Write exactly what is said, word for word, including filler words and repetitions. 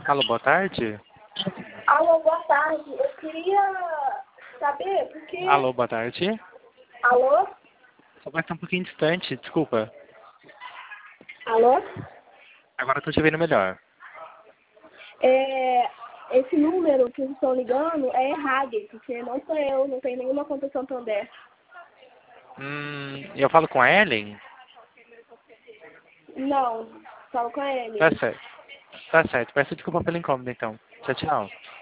Alô, boa tarde. Alô, boa tarde. Eu queria saber porque... Alô, boa tarde. Alô? Só vai estar um pouquinho distante, desculpa. Alô? Agora eu tô te vendo melhor. É, esse número que vocês estão ligando é errado, porque não sou eu, não tem nenhuma conta Santander. Hum, eu falo com a Ellen? Não, falo com ele. Tá certo. Tá certo. Peço desculpa pela incômoda, então. Tchau, tchau.